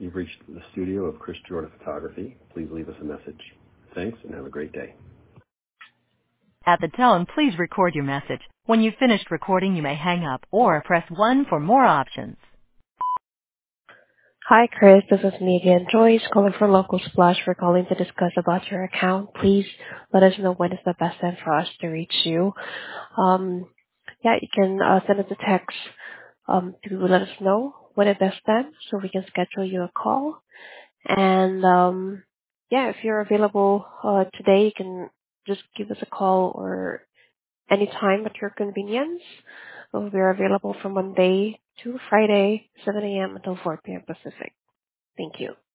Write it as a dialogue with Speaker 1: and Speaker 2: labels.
Speaker 1: You've reached the studio of Chris Jordan Photography. Please leave us a message. Thanks, and have a great day.
Speaker 2: At the tone, please record your message. When you've finished recording, you may hang up or press 1 for more options.
Speaker 3: Hi, Chris. This is me again, Joyce, calling from Local Splash. We're calling to discuss about your account. Please let us know when is the best time for us to reach you. You can send us a text to let us know when the best time so we can schedule you a call. And if you're available today, you can just give us a call or anytime at your convenience. We're available from Monday to Friday, 7 a.m. until 4 p.m. Pacific. Thank you.